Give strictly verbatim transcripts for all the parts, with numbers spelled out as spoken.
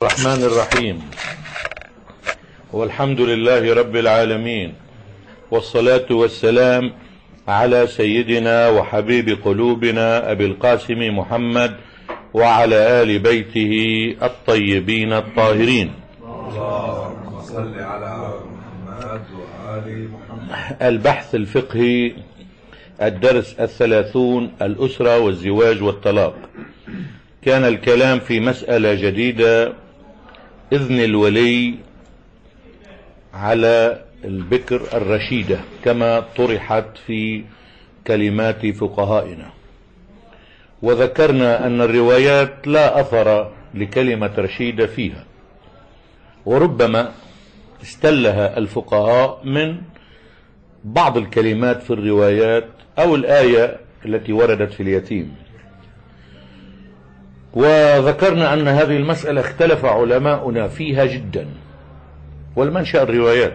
الرحمن الرحيم، والحمد لله رب العالمين، والصلاة والسلام على سيدنا وحبيب قلوبنا أبي القاسم محمد وعلى آل بيته الطيبين الطاهرين. اللهم صل على محمد وآل محمد. البحث الفقهي، الدرس الثلاثون، الأسرة والزواج والطلاق. كان الكلام في مسألة جديدة، إذن الولي على البكر الرشيدة كما طرحت في كلمات فقهائنا، وذكرنا أن الروايات لا أثر لكلمة رشيدة فيها، وربما استلها الفقهاء من بعض الكلمات في الروايات أو الآية التي وردت في اليتيم. وذكرنا أن هذه المسألة اختلف علماؤنا فيها جدا، والمنشأ الروايات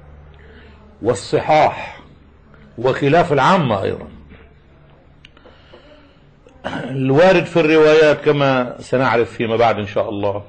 والصحاح وخلاف العامة أيضا. الوارد في الروايات كما سنعرف فيما بعد إن شاء الله،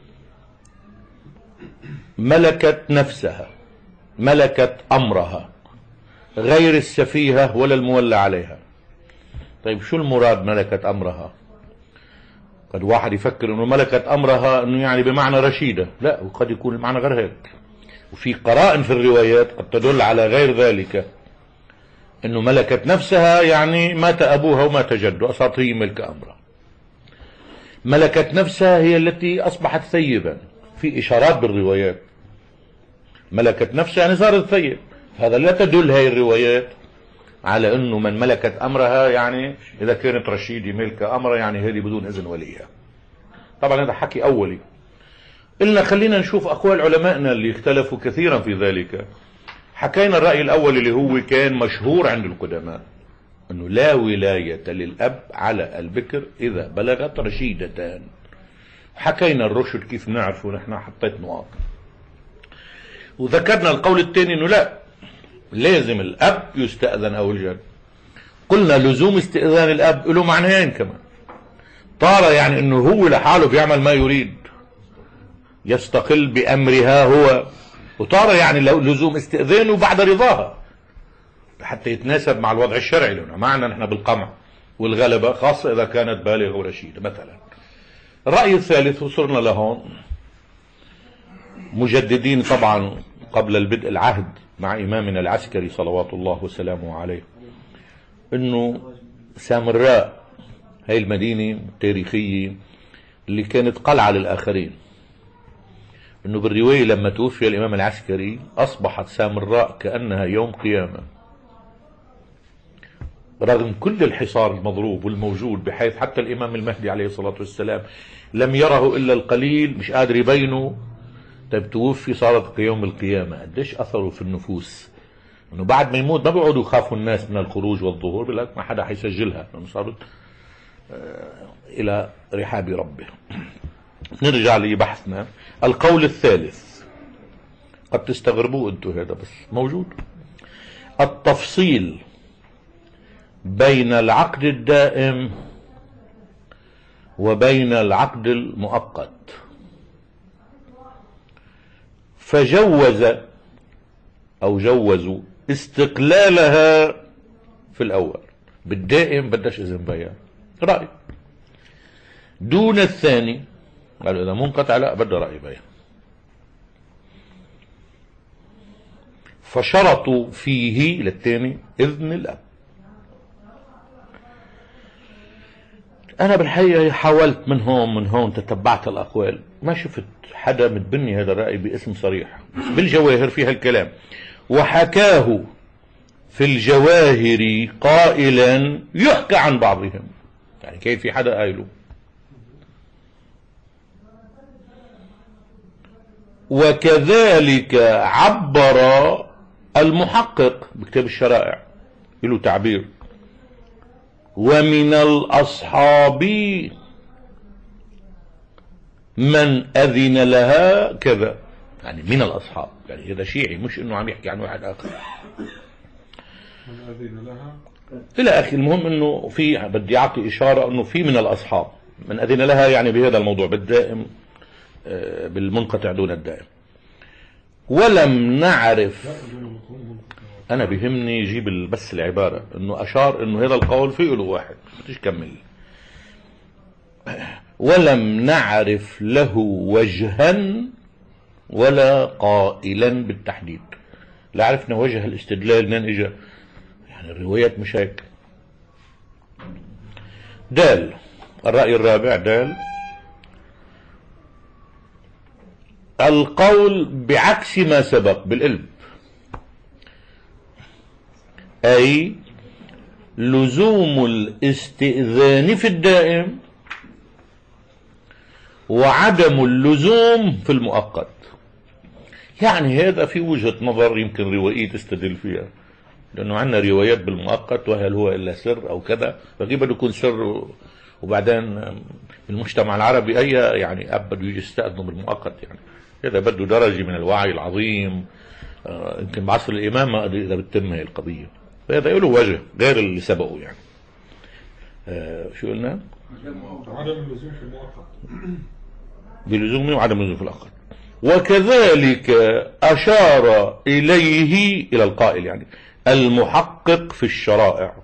ملكت نفسها، ملكت أمرها، غير السفيهة ولا المولى عليها. طيب شو المراد ملكت أمرها؟ قد واحد يفكر انه ملكت امرها انه يعني بمعنى رشيدة، لا، وقد يكون المعنى غير هيك، وفي قرائن في الروايات قد تدل على غير ذلك، انه ملكت نفسها يعني مات ابوها ومات جده، اصبحت هي ملك امرها. ملكت نفسها هي التي اصبحت ثيبا، في اشارات بالروايات، ملكت نفسها يعني صارت ثيب. هذا لا تدل هاي الروايات على انه من ملكت امرها يعني اذا كانت رشيدة ملك امرها يعني هذه بدون اذن وليها. طبعا هذا حكي اولي. إلنا خلينا نشوف اقوال علمائنا اللي اختلفوا كثيرا في ذلك. حكينا الرأي الاول اللي هو كان مشهور عند القدماء، انه لا ولاية للاب على البكر اذا بلغت رشيدتان. حكينا الرشد كيف نعرفه نحن، حطيت نقاط. وذكرنا القول الثاني انه لا، لازم الاب يستأذن او الجد. قلنا لزوم استئذان الاب له معنيين كمان. طار يعني انه هو لحاله بيعمل ما يريد، يستقل بامرها هو، وطار يعني لزوم استئذانه بعد رضاها حتى يتناسب مع الوضع الشرعي. لنا معنى نحن بالقمع والغلبة، خاصة اذا كانت بالغة ورشيدة مثلا. الرأي الثالث وصلنا لهون، مجددين طبعا قبل البدء العهد مع إمامنا العسكري صلوات الله وسلامه عليه، انه سامراء هاي المدينة التاريخية اللي كانت قلعة للآخرين، انه بالرواية لما توفي الإمام العسكري أصبحت سامراء كأنها يوم قيامة، رغم كل الحصار المضروب والموجود، بحيث حتى الإمام المهدي عليه الصلاة والسلام لم يره إلا القليل، مش قادر يبينه. طيب توفي صارت كيوم القيامة. قديش أثروا في النفوس، انه بعد ما يموت ما بيقعدوا يخافوا الناس من الخروج والظهور، بيقول لك ما حدا حيسجلها لانه صارت آه الى رحاب ربه. نرجع لبحثنا. القول الثالث قد تستغربوا انتوا، هذا بس موجود، التفصيل بين العقد الدائم وبين العقد المؤقت. فجوز او جوزوا استقلالها في الاول، بالدائم بدش اذن بيان، رأي، دون الثاني قالوا اذا منقطع لا بده رأي بيان. فشرطوا فيه للثاني اذن الاب. انا بالحقيقة حاولت من هون من هون تتبعت الاقوال، ما شفت حدا متبني هذا الرأي باسم صريح، بالجواهر فيها الكلام. وحكاه في الجواهر قائلا يحكى عن بعضهم، يعني كيف في حدا قايله. وكذلك عبر المحقق بكتاب الشرائع، له تعبير، ومن الأصحاب من أذن لها كذا، يعني من الأصحاب، يعني هذا شيعي، مش إنه عم يحكي عن واحد آخر. من أذن لها إلى آخر. المهم إنه في، بدي أعطي إشارة إنه في من الأصحاب من أذن لها، يعني بهذا الموضوع بالدائم بالمنقطع دون الدائم. ولم نعرف، انا بيهمني يجيب بس العبارة انه اشار انه هذا القول فيه له واحد، بديش كمل. ولم نعرف له وجها ولا قائلا بالتحديد. لا عرفنا وجه الاستدلال منين اجى، يعني الروايات مش هيك. دال الرأي الرابع، دال القول بعكس ما سبق بالقلب، أي لزوم الاستئذان في الدائم وعدم اللزوم في المؤقت. يعني هذا في وجهة نظر يمكن روائية تستدل فيها، لأنه عندنا روايات بالمؤقت وهل هو إلا سر أو كذا، فكيف بده يكون سر وبعدين المجتمع العربي أي يعني أب بده يجي يستأذنه بالمؤقت، يعني هذا بده درجة من الوعي العظيم، يمكن بعصر الإمام ما إذا بتتم هي القضية، فهذا له وجه غير اللي سبقه. يعني آه شو قلنا؟ عدم اللزوم في المؤقت، بلزومه وعدم اللزوم في الآخر. وكذلك أشار إليه إلى القائل، يعني المحقق في الشرائع.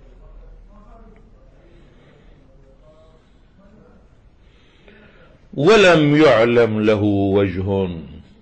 ولم يعلم له وجه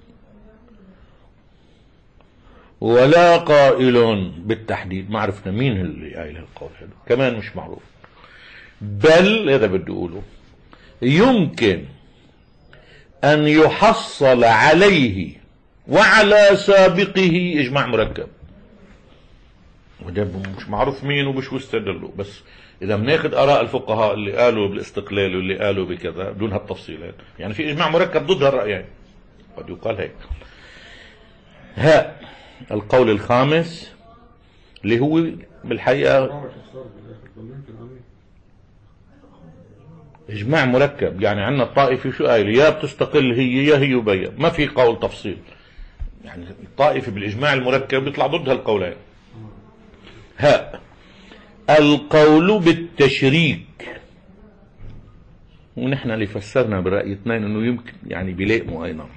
ولا قائل بالتحديد، ما عرفنا مين اللي قايل القول هذا، كمان مش معروف. بل هذا بدي أقوله يمكن أن يحصل عليه وعلى سابقه إجماع مركب، وده مش معروف مين ومش واستدلوا، بس إذا بناخد آراء الفقهاء اللي قالوا بالاستقلال واللي قالوا بكذا دون هالتفصيلات، يعني في إجماع مركب ضد هالرأيين، قد يقال هيك. ها القول الخامس اللي هو بالحقيقة إجماع مركب، يعني عندنا الطائفة شو قايل، يا بتستقل هي يا هي يبين، ما في قول تفصيل، يعني الطائفة بالإجماع المركب بيطلع ضد هالقولين. ها القول بالتشريك، ونحن اللي فسرنا برأي اثنين انه يمكن يعني بيلائموا ايضا،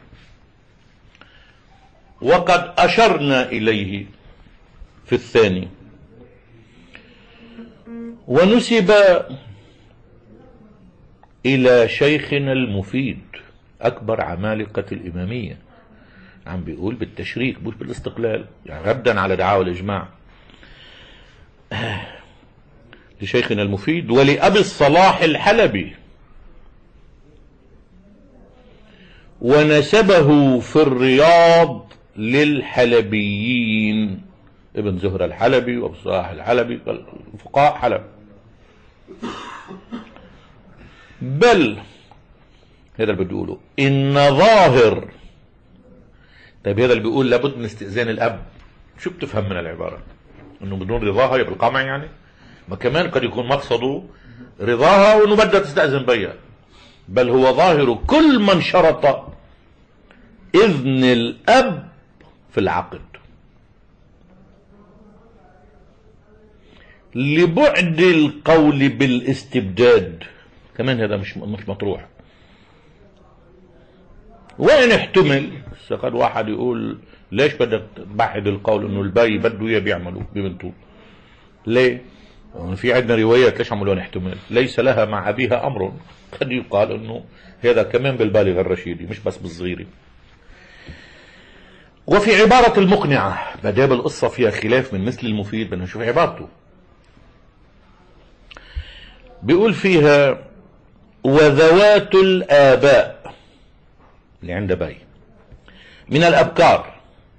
وقد اشرنا اليه في الثاني. ونسب الى شيخنا المفيد اكبر عمالقة الامامية، عم بيقول بالتشريك مش بالاستقلال، يعني ردا على دعاوى الاجماع. لشيخنا المفيد ولأبي الصلاح الحلبي، ونسبه في الرياض للحلبيين، ابن زهرة الحلبي وابو الصلاح الحلبي فقهاء حلب. بل هذا اللي بده يقوله إن ظاهر. طيب هذا اللي بيقول لابد من استئذان الأب، شو بتفهم من العبارة؟ إنه بدون رضاها يبقى القمع، يعني ما كمان قد يكون مقصده رضاها وانه بدها تستأذن بيها، بل هو ظاهر كل من شرط اذن الاب في العقد لبعد القول بالاستبداد، كمان هذا مش مش مطروح. وين احتمل قد واحد يقول ليش بدك تبعد القول انه الباي بده اياه بيعملوا ببنته، ليه؟ في عندنا روايات ليش عملوا نحتمل ليس لها مع أبيها أمر، قد يقال أنه هذا كمان بالبالغ الرشيدي مش بس بالصغيري. وفي عبارة المقنعة بدأ القصة فيها خلاف من مثل المفيد، بدنا نشوف عبارته. بيقول فيها وذوات الآباء اللي عند باي من الأبكار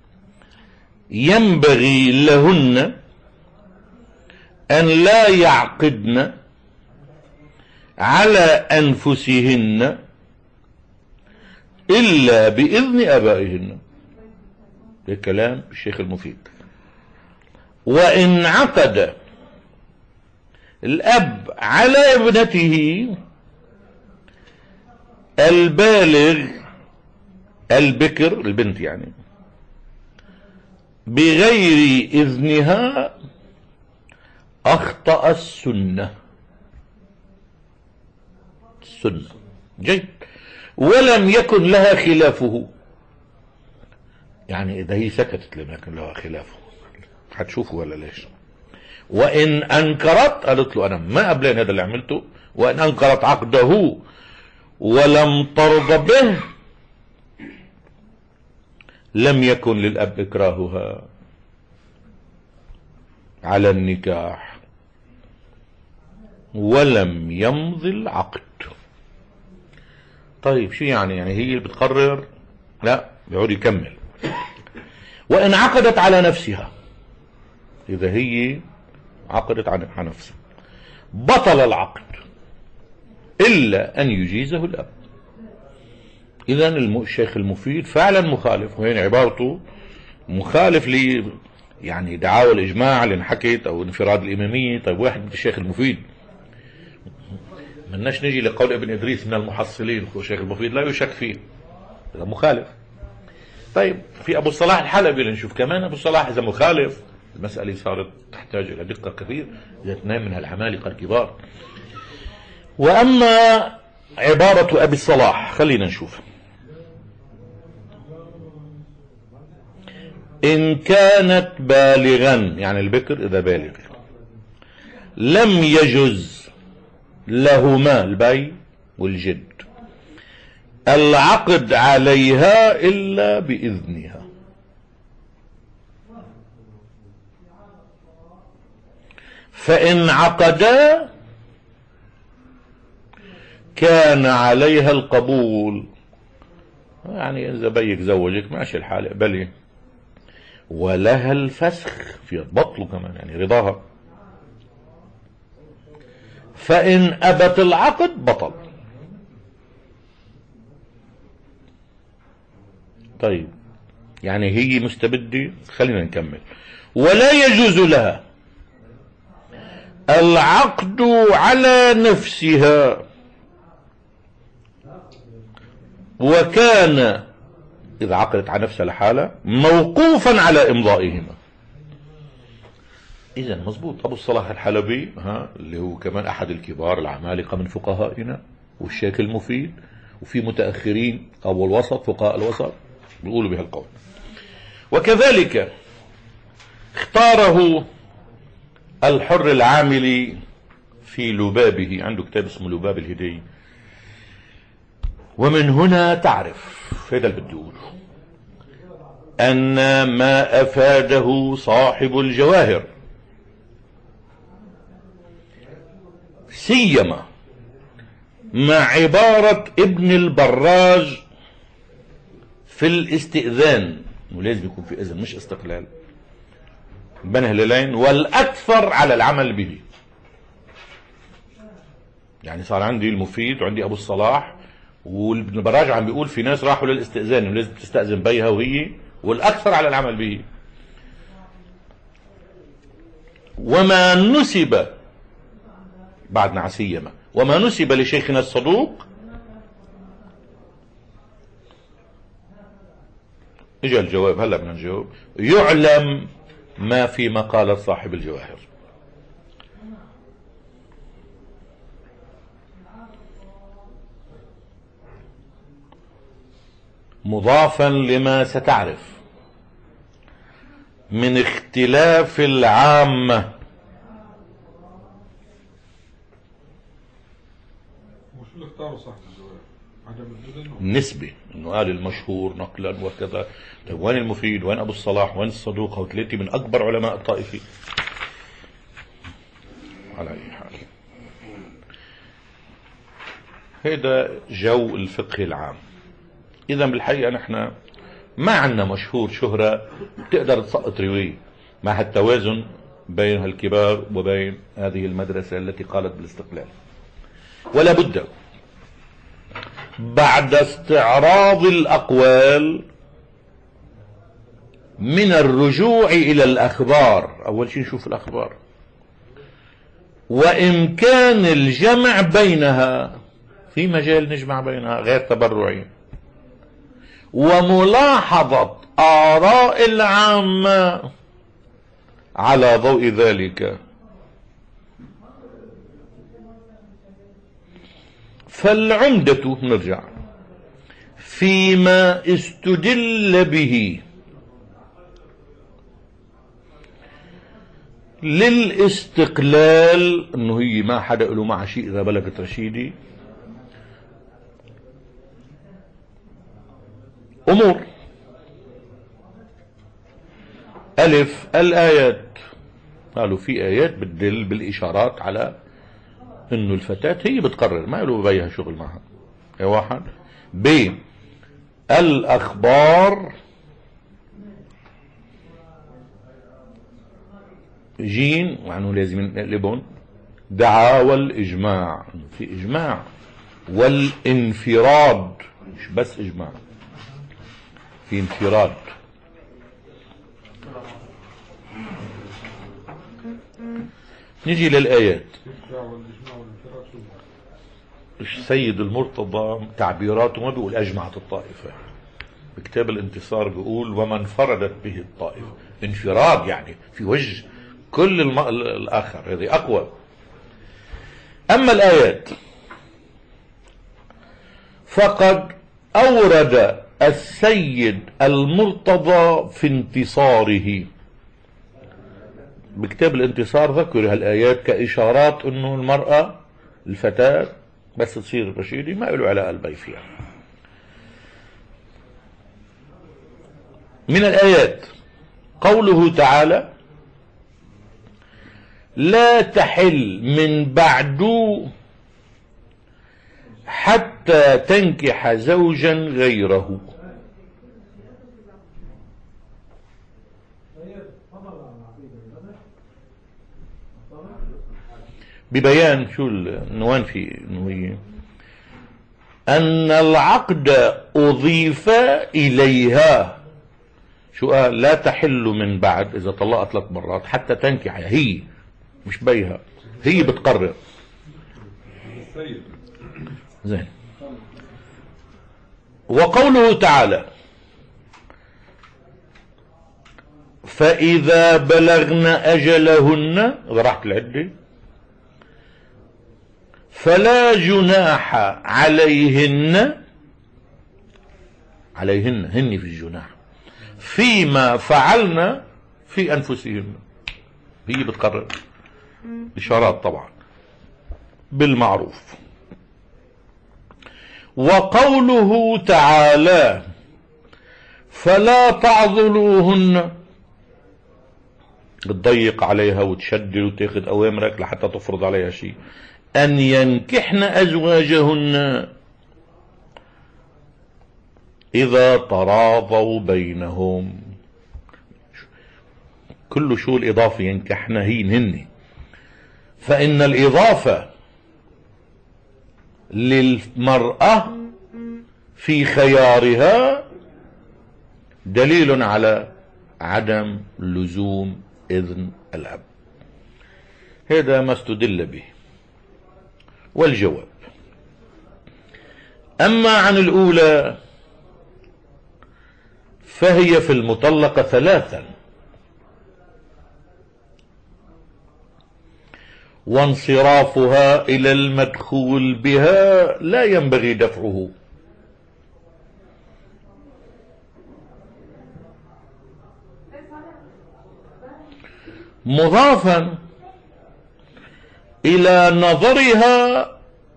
ينبغي لهن أن لا يعقدن على أنفسهن إلا بإذن آبائهن. ده كلام الشيخ المفيد. وإن عقد الأب على ابنته البالغ البكر البنت يعني بغير إذنها أخطأ السنة. السنة جيد. ولم يكن لها خلافه. يعني إذا هي سكتت لم يكن لها خلافه، هتشوفوا ولا ليش؟ وإن أنكرت، قالت له أنا ما قبلين هذا اللي عملته، وإن أنكرت عقده ولم ترضى به لم يكن للأب إكراهها على النكاح ولم يمضي العقد. طيب شو يعني؟ يعني هي اللي بتقرر؟ لا، بيعود يكمل. وإن عقدت على نفسها، إذا هي عقدت على نفسها بطل العقد إلا أن يجيزه الأب. إذا الشيخ المفيد فعلا مخالف، وهين عبارته مخالف لي يعني دعاوى الإجماع اللي انحكت أو انفراد الإمامية. طيب واحد مثل الشيخ المفيد، مناش نجي لقول ابن إدريس من المحصلين، الشيخ المفيد لا يشك فيه، هذا مخالف. طيب في أبو الصلاح الحلبي لنشوف كمان أبو الصلاح إذا مخالف، المسألة صارت تحتاج إلى دقة كثير إذا اثنين من العمالقة الكبار. وأما عبارة أبي الصلاح خلينا نشوف. إن كانت بالغا، يعني البكر إذا بالغ، لم يجز لهما البي والجد العقد عليها إلا بإذنها. فإن عقدا كان عليها القبول، يعني إذا بيك زوجك ماشي الحال اقبلي، ولها الفسخ في بطله كمان، يعني رضاها. فإن أبت العقد بطل. طيب يعني هي مستبدة، خلينا نكمل. ولا يجوز لها العقد على نفسها، وكان إذا عقدت على نفسها لحالة موقوفا على إمضائهما. إذا مظبوط أبو الصلاح الحلبي ها اللي هو كمان أحد الكبار العمالقة من فقهائنا، والشيخ المفيد، وفي متأخرين أو الوسط فقهاء الوسط بيقولوا بهالقول. وكذلك اختاره الحر العاملي في لبابه، عنده كتاب اسمه لباب الهدي. ومن هنا تعرف هذا اللي بدي اقوله، ان ما افاده صاحب الجواهر سيما مع عبارة ابن البراج في الاستئذان، ولازم يكون في اذن مش استقلال بين هلالين، والاكثر على العمل به. يعني صار عندي المفيد وعندي ابو الصلاح، وابن البراج عم بيقول في ناس راحوا للاستئذان ولازم تستأذن بيها وهي، والاكثر على العمل به. وما نسب بعدنا عسيما وما نسب لشيخنا الصدوق، اجى الجواب هلا بدنا نجاوب. يعلم ما في مقالة صاحب الجواهر. مضافا لما ستعرف من اختلاف العامة. وشو اللي اختاروا صاحب الجواب؟ عدم الإذن؟ النسبة، انه قال المشهور نقلا وكذا. طيب وين المفيد؟ وين ابو الصلاح؟ وين الصدوق؟ او ثلاثة من اكبر علماء الطائفة. على اي حال هذا جو الفقه العام. اذا بالحقيقة نحن ما عندنا مشهور شهرة بتقدر تسقط رواية، مع التوازن بين هالكبار وبين هذه المدرسة التي قالت بالاستقلال. ولا بد بعد استعراض الأقوال من الرجوع إلى الأخبار. أول شيء نشوف الأخبار وإمكان الجمع بينها، في مجال نجمع بينها غير تبرعي، وملاحظة آراء العامة على ضوء ذلك. فالعمدة نرجع فيما استدل به للاستقلال، انه هي ما حدا له مع شيء اذا بلغت رشيدي، امور. الف الآيات، قالوا في آيات بتدل بالإشارات على انه الفتاة هي بتقرر، ما له بيها شغل معها. يا واحد. ب الأخبار، جين وعنه لازم نقلبهم، دعاوى الإجماع، في إجماع، والانفراد، مش بس إجماع، في انفراد. نجي للآيات. السيد المرتضى تعبيراته ما بيقول أجمعت الطائفة، بكتاب الانتصار بيقول وما انفردت به الطائفة. انفراد يعني في وجه كل الم... الآخر، هذه أقوى. أما الآيات فقد أورد السيد المرتضى في انتصاره، بكتاب الانتصار ذكر هالآيات كإشارات أنه المرأة الفتاة بس تصير رشيدة ما له علاقة البي فيها. من الآيات قوله تعالى لا تحل من بعد حتى تنكح زوجا غيره. ببيان شو النوان في انه ان العقد اضيف اليها. شو قال؟ لا تحل من بعد اذا طلقت ثلاث مرات حتى تنكح، هي مش بيها، هي بتقرر. زين. وقوله تعالى فإذا بلغن أجلهن، إذا راحت العدة، فلا جناح عليهن، عليهن هن في الجناح، فيما فعلن في أنفسهن. هي بتقرر، إشارات طبعا بالمعروف. وقوله تعالى فلا تعضلوهن، بتضيق عليها وتشدد وتاخذ أوامرك لحتى تفرض عليها شيء، أن ينكحن أزواجهن إذا تراضوا بينهم. كل شو الإضافة ينكحن هي هن، فإن الإضافة للمرأة في خيارها دليل على عدم لزوم إذن الأب. هذا ما استدل به. والجواب أما عن الأولى فهي في المطلقة ثلاثا، وانصرافها إلى المدخول بها لا ينبغي دفعه. مضافا إلى نظرها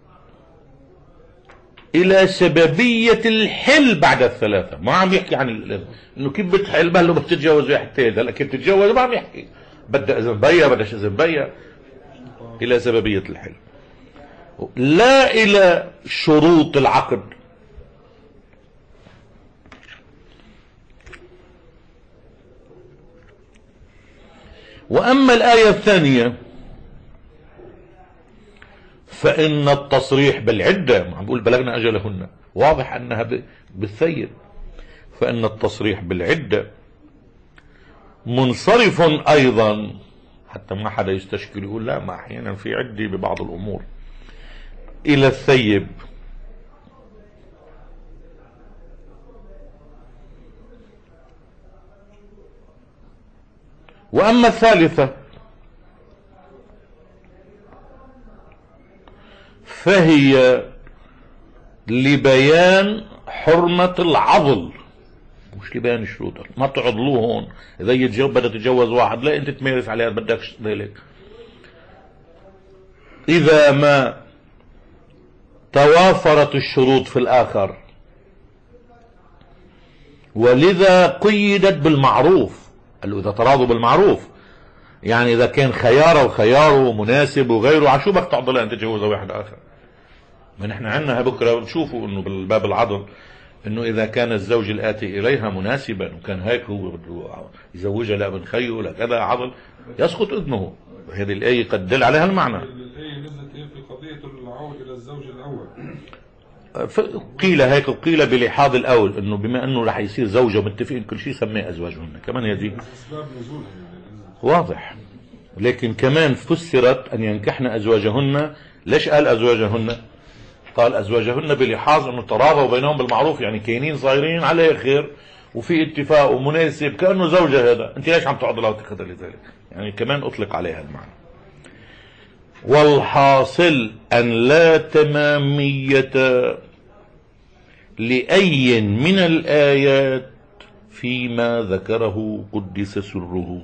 إلى سببية الحل بعد الثلاثة. ما عم يحكي عن ال... إنه كيف بتحل بهله بتتجوز واحد تاني، هلا كيف تتجوز ما عم يحكي بدها إذن بيا بدهش إذن بيا، إلى سببية الحل لا إلى شروط العقد. وأما الآية الثانية فإن التصريح بالعدة، عم بقول بلغنا أجلهن، واضح أنها بالثيب، فإن التصريح بالعدة منصرف أيضا، حتى ما حدا يستشكل يقول لا ما أحيانا في عدة ببعض الأمور، إلى الثيب. وأما الثالثة فهي لبيان حرمة العضل، مش لبيان الشروط، ما تعضلوه هون. اذا يتجوز بدها تتجوز واحد لا انت تمارس عليها بدكش ذلك. اذا ما توافرت الشروط في الاخر، ولذا قيدت بالمعروف. قال له اذا تراضوا بالمعروف، يعني اذا كان خياره وخياره مناسب وغيره، عشو بدك تعضلها انت تتجوزها واحد اخر؟ ما نحن عندنا بكره بنشوفوا انه بالباب العضل انه اذا كان الزوج الاتي اليها مناسبا وكان هيك هو بده يزوجها لابن خيه لكذا عضل، يسقط اذنه. هذه الايه قد دل عليها المعنى. الايه نزلت في قضيه العود الى الزوج الاول. قيل هيك وقيل بلحاظ الاول انه بما انه رح يصير زوجه ومتفقين كل شيء سميه ازواجهن كمان. هذه اسباب نزولها واضح، لكن كمان فسرت ان ينكحن ازواجهن. ليش قال ازواجهن؟ قال ازواجهن بلحاظ انه تراضوا بينهم بالمعروف، يعني كاينين صايرين عليه خير وفي اتفاق ومناسب كانه زوجه. هذا انت ليش عم تعضلها وتاخذها لذلك؟ يعني كمان اطلق عليها المعنى. والحاصل ان لا تمامية لأي من الآيات فيما ذكره قدس سره.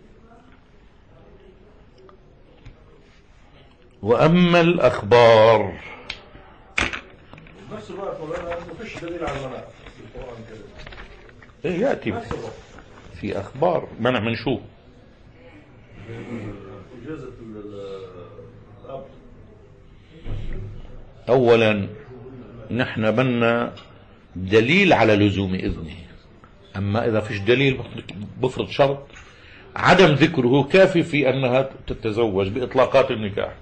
وأما الأخبار نفس الوقت مولانا ما فيش دليل على المنع في القرآن الكريم. إيه يأتي في أخبار منع من شو؟ إجازة الأب. أولا نحن بدنا دليل على لزوم إذنه، أما إذا فيش دليل بفرض شرط. عدم ذكره كافي في أنها تتزوج بإطلاقات النكاح.